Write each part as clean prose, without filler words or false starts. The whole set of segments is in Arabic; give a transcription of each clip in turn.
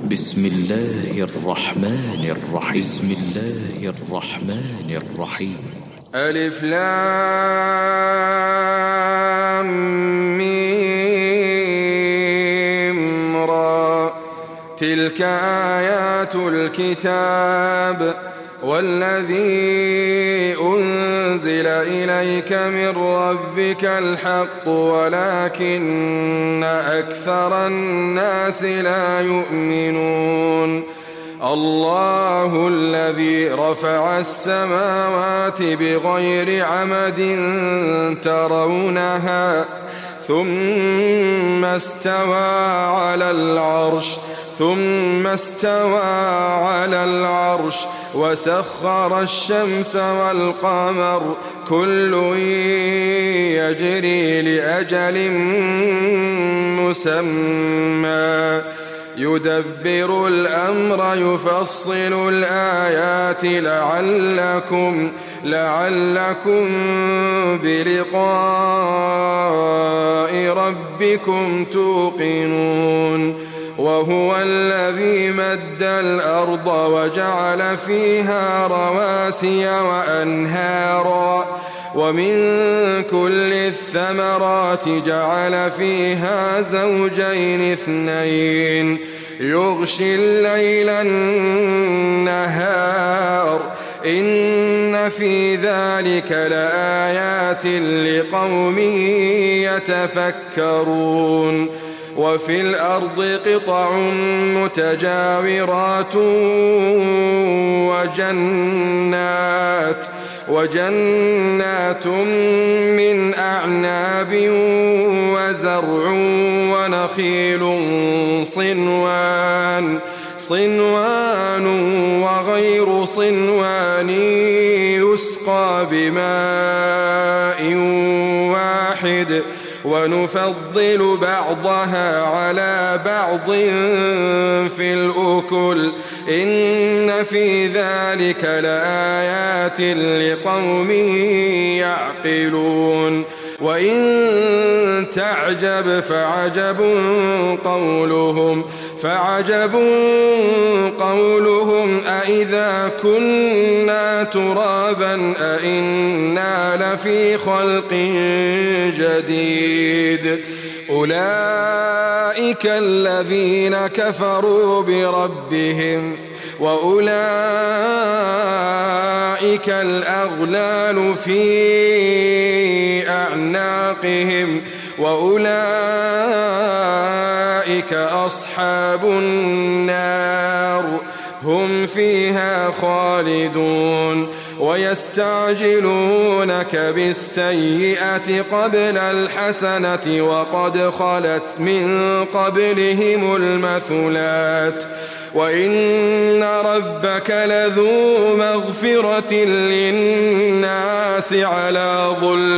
بسم الله الرحمن الرحيم. بسم الله الرحمن الرحيم. ألف لام ميم را. تلك آيات الكتاب والذي أنزل إليك من ربك الحق ولكن أكثر الناس لا يؤمنون. الله الذي رفع السماوات بغير عمد ترونها ثم استوى على العرش وسخر الشمس والقمر كل يجري لأجل مسمى يدبر الأمر يفصل الآيات لعلكم بلقاء ربكم توقنون. وهو الذي مد الأرض وجعل فيها رواسي وأنهارا ومن كل الثمرات جعل فيها زوجين اثنين يغشي الليل النهار إن في ذلك لآيات لقوم يتفكرون. وفي الأرض قطع متجاورات وجنات من أعناب وزرع ونخيل صنوان وغير صنوان يسقى بماء واحد ونفضل بعضها على بعض في الأكل إن في ذلك لآيات لقوم يعقلون. وإن تعجب فعجب قولهم أإذا كنا ترابا أإنا لفي خلق جديد. أولئك الذين كفروا بربهم وأولئك الأغلال في أعناقهم وأولئك أصحاب النار هم فيها خالدون. ويستعجلونك بالسيئة قبل الحسنة وقد خلت من قبلهم المثلات وإن ربك لذو مغفرة للناس على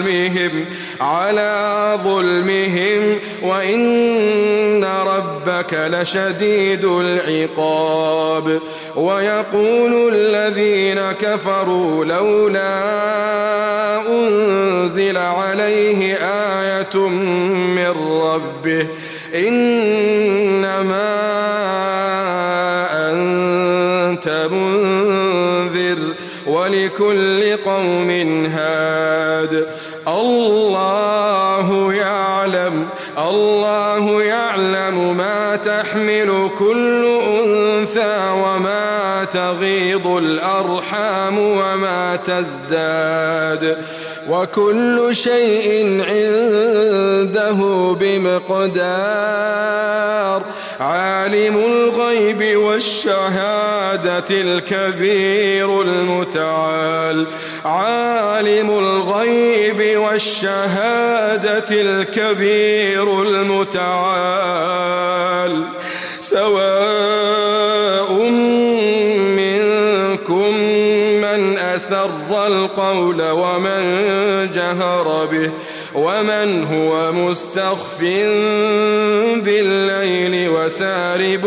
ظلمهم وإن ربك لشديد العقاب. ويقول الذين كفروا لولا أنزل عليه آية من ربه إنما أنت منذر ولكل قوم هاد. الله يعلم ما تحمل كل أنثى وما تغيض الأرحام وما تزداد وكل شيء عنده بمقدار. عالم الغيب والشهادة الكبير المتعال سواء منكم من أسر القول ومن جهر به ومن هو مستخف بالليل وسارب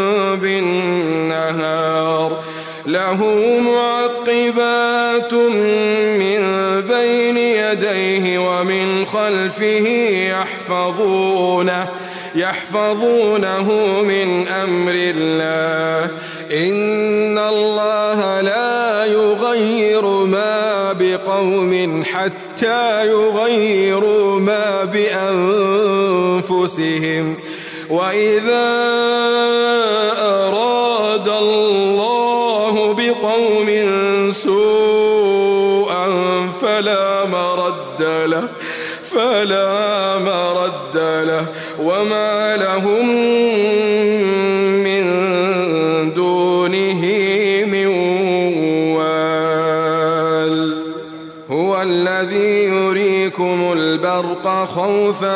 بالنهار له معقبات من بين يديه ومن خلفه يحفظونه من أمر الله إن الله لا يغير ما بقوم حتى يغيروا ما بأنفسهم وإذا أراد الله بقوم سوءا فلا مرد له وما لهم من دونه من وال هو الذي يريكم البرق خوفا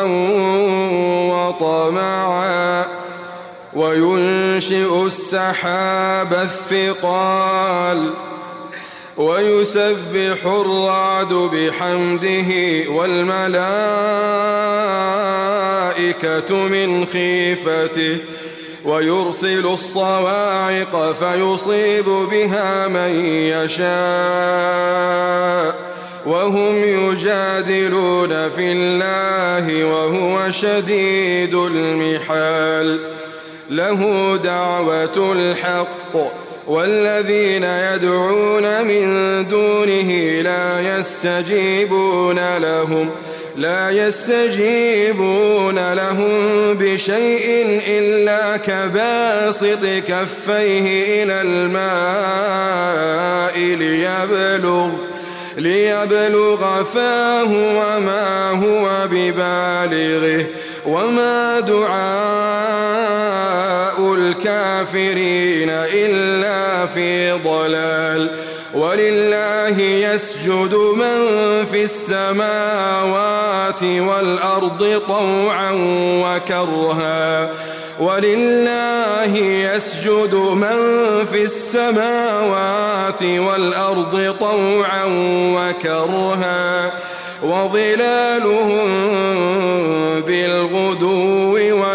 وطمعا وينشئ السحاب الثقال ويسبح الرعد بحمده والملائكة من خيفته ويرسل الصواعق فيصيب بها من يشاء وهم يجادلون في الله وهو شديد المحال له دعوة الحق والذين يدعون من دونه لا يستجيبون لهم بشيء إلا كباسط كفيه إلى الماء ليبلغ فاه وما هو ببالغه وما دعاء الكافرين إلا في ضلال ولله يسجد من في السماوات والأرض طوعا وكرها ولله يسجد من في السماوات والأرض طوعا وكرها وظلالهم بالغدو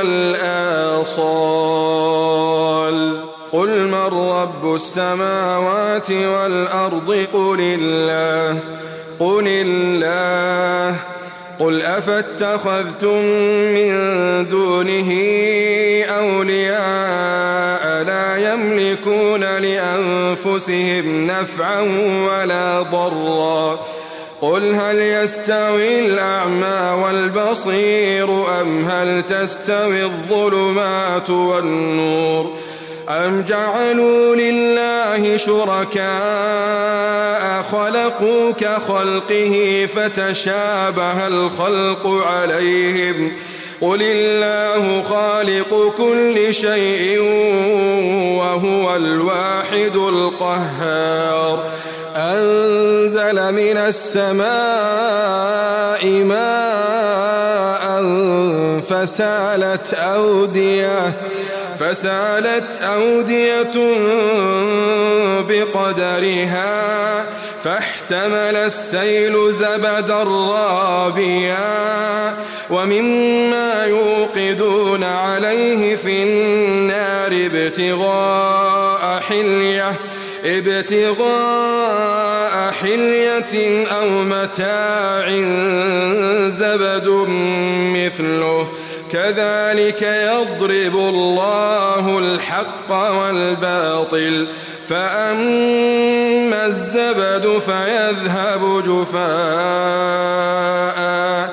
والآصال قل من رب السماوات والأرض قل الله قل أفاتخذتم من دونه أولياء لا يملكون لأنفسهم نفعا ولا ضرا قل هل يستوي الأعمى والبصير أم هل تستوي الظلمات والنور أم جعلوا لله شركاء خلقوا كخلقه فتشابه الخلق عليهم قل الله خالق كل شيء وهو الواحد القهار أنزل من السماء ماء فسالت أودية بقدرها فاحتمل السيل زبدا رابيا وممما يوقدون عليه في النار ابتغاء حلية أو متاع زبد مثله كذلك يضرب الله الحق والباطل فأما الزبد فيذهب جفاء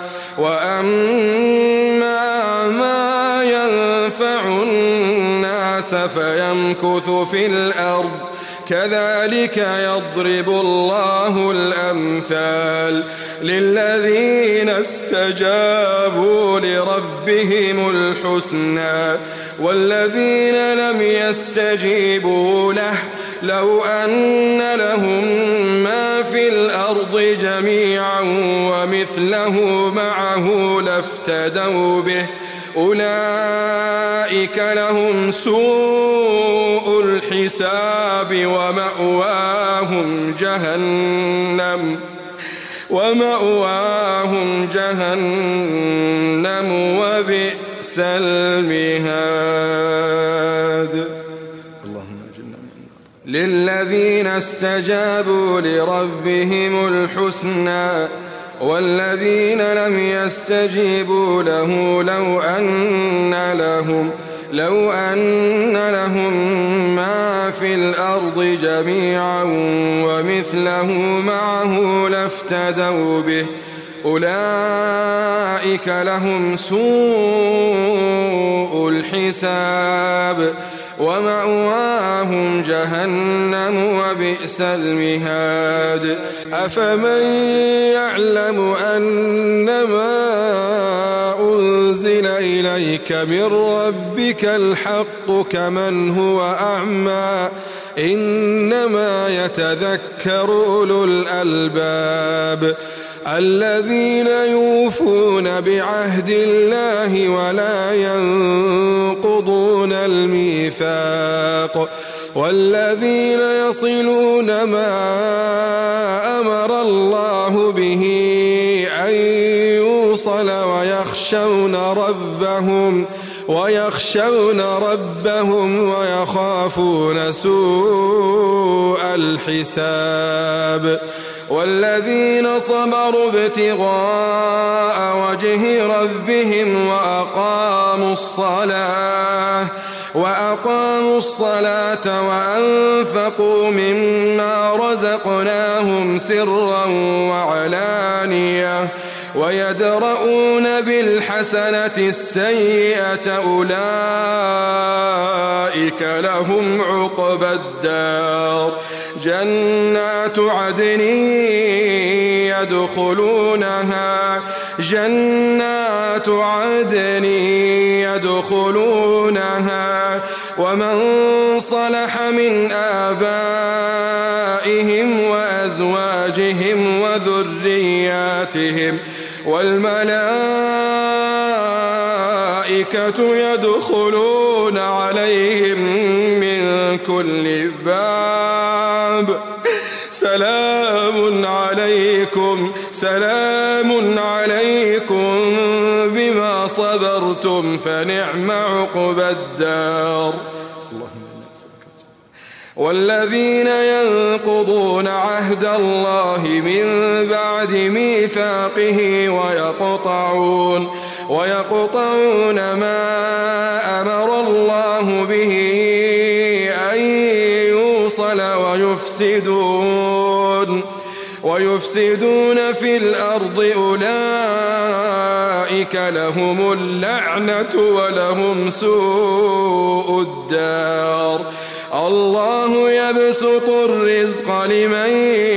وأما ما ينفع الناس فيمكث في الأرض كذلك يضرب الله الأمثال للذين استجابوا لربهم الحسنى والذين لم يستجيبوا له لو أن لهم ما في الأرض جميعا ومثله معه لافتدوا به أولئك لهم سوء الحساب ومأواهم جهنم وبئس المهاد اللهم اجعلنا من النار للذين استجابوا لربهم الحسنى والذين لم يستجيبوا له لو أن لهم ما في الأرض جميعا ومثله معه لافتدوا به أولئك لهم سوء الحساب ومأواهم جهنم وبئس المهاد أفمن يعلم أنما أنزل إليك من ربك الحق كمن هو أعمى إنما يتذكر أولو الألباب الذين يوفون بعهد الله ولا ينقضون الميثاق والذين يصلون ما أمر الله به أن يوصل ويخشون ربهم ويخافون سوء الحساب والذين صبروا ابتغاء وجه ربهم وأقاموا الصلاة وأنفقوا مما رزقناهم سرا وعلانية ويدرؤون بالحسنة السيئة أولئك لهم عقبى الدار جنات عدن يدخلونها ومن صلح من آبائهم وأزواجهم وذرياتهم والملائكة يدخلون عليهم من كل باب سلام عليكم بما صبرتم فنعم عقبى الدار والذين ينقضون عهد الله من بعد ميثاقه ويقطعون ما أمر الله به أن يوصل ويفسدون في الأرض أولئك لهم اللعنة ولهم سوء الدار الله يبسط الرزق لمن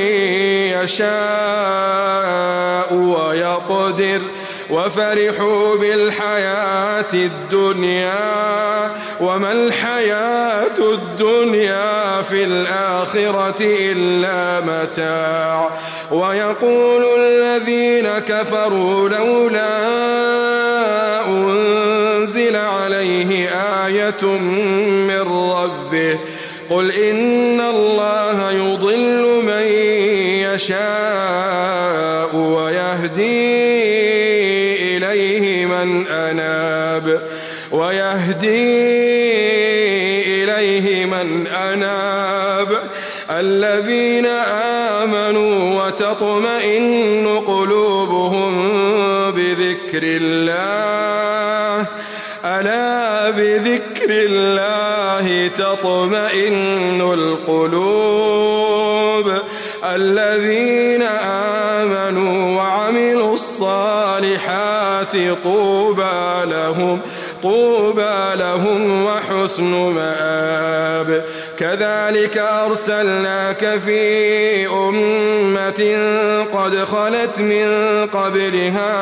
يشاء ويقدر وفرحوا بالحياة الدنيا وما الحياة الدنيا في الآخرة إلا متاع ويقول الذين كفروا لولا أنزل عليه آية من ربه قل إن الله يضل من يشاء ويهدي إليه من أناب الذين آمنوا وتطمئن قلوبهم بذكر الله ألا بذكر الله تطمئن القلوب الذين آمنوا وعملوا الصالحات طوبى لهم وحسن مآب كذلك أرسلناك في أمة قد خلت من قبلها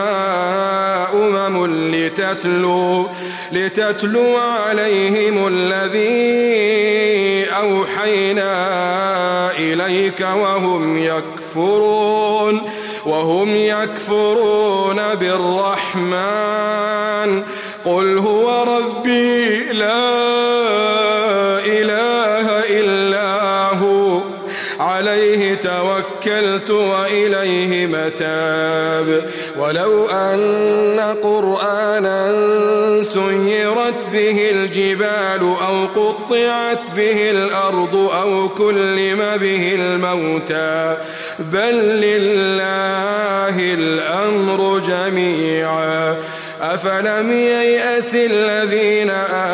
لتتلو عليهم الذي أوحينا إليك وهم يكفرون بالرحمن قل هو ربي لا إله إلا هو عليه توكلت وإليه متاب ولو أن قرآنا سيرت به الجبال أو قطعت به الأرض أو كلم به الموتى بل لله الأمر جميعا أفلم ييأس الذين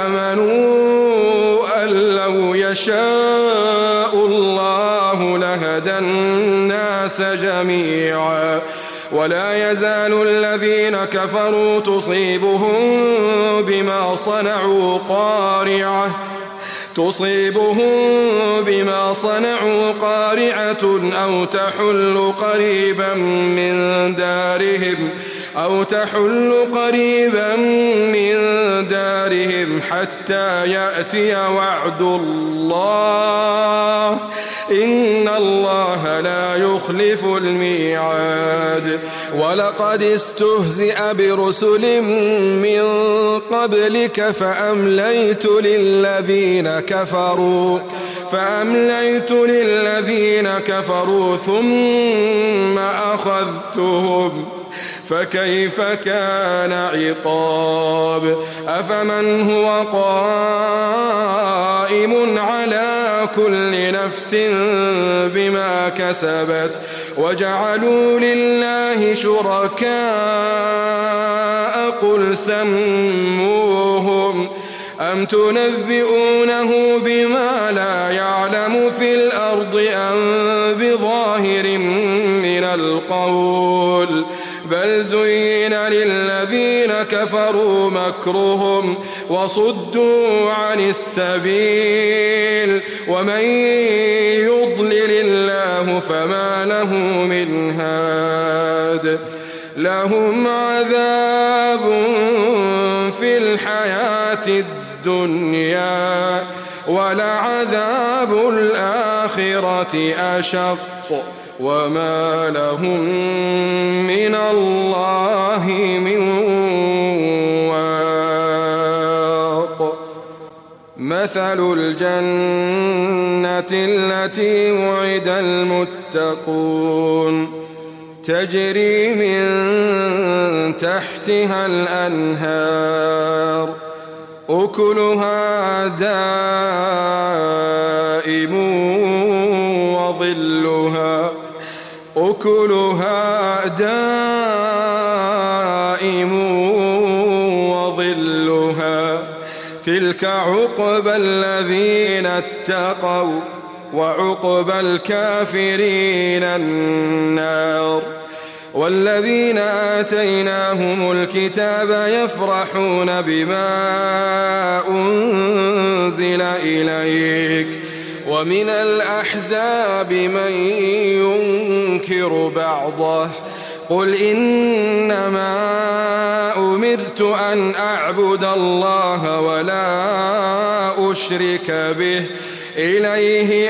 آمنوا أن لو يشاء الله لهدى الناس جميعا ولا يزال الذين كفروا تصيبهم بما صنعوا قارعة أو تحل قريبا من دارهم حتى يأتي وعد الله إن الله لا يخلف الميعاد ولقد استهزئ برسل من قبلك فأمليت للذين كفروا ثم أخذتهم فكيف كان عقاب أفمن هو قائم على كل نفس بما كسبت وجعلوا لله شركاء قل سموهم أم تنبئونه بما لا يعلم في الأرض أم بظاهر من القول بل زين للذين كفروا مكرهم وصدوا عن السبيل ومن يضلل الله فما له من هاد لهم عذاب في الحياة الدنيا ولعذاب الآخرة أشق وما لهم من الله من واق مثل الجنة التي وعد المتقون تجري من تحتها الأنهار أكلها دائم وظلها تلك عقبى الذين اتقوا وعقبى الكافرين النار والذين آتيناهم الكتاب يفرحون بما أنزل إليك ومن الأحزاب من ينكر بعضه قل إنما أمرت أن أعبد الله ولا أشرك به إليه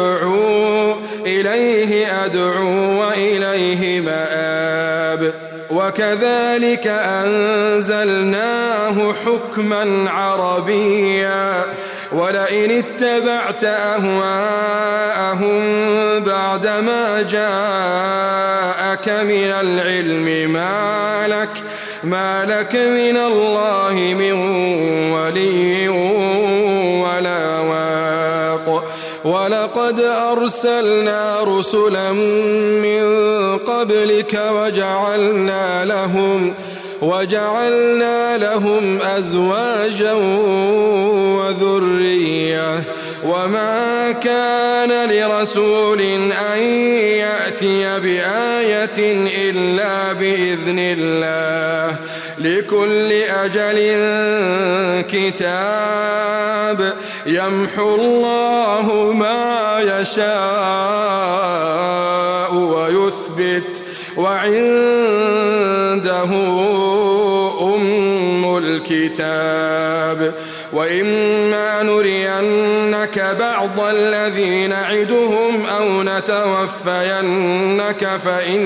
أدعو وإليه مآب وكذلك أنزلناه حكما عربيا ولئن اتبعت أهواءهم بعدما جاءك من العلم ما لك من الله من ولي ولا واق ولقد أرسلنا رسلا من قبلك وجعلنا لهم أزواجا وذرية وما كان لرسول أن يأتي بآية إلا بإذن الله لكل أجل كتاب يمحو الله ما يشاء ويثبت وعنده أم الكتاب وإما نرينك بعض الذي نعدهم أو نتوفينك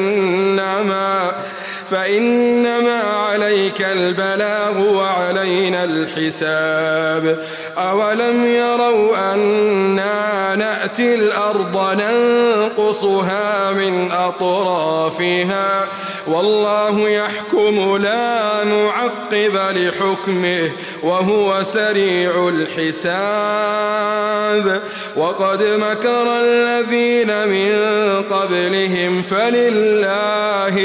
فإنما عليك البلاغ وعلينا الحساب أولم يروا أنا نأتي الأرض ننقصها من أطرافها والله يحكم لا معقب لحكمه وهو سريع الحساب وقد مكر الذين من قبلهم فلله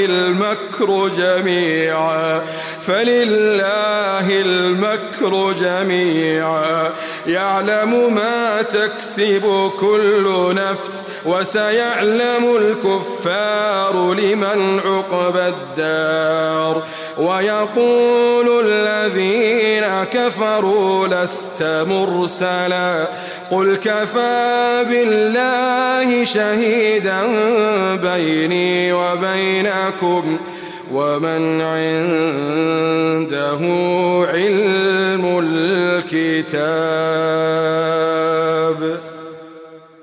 المكر جميعا يعلم ما تكسب كل نفس وسيعلم الكفار لمن عقبى الدار ويقول الذين كفروا لست مرسلا قل كفى بالله شهيدا بيني وبينكم ومن عنده علم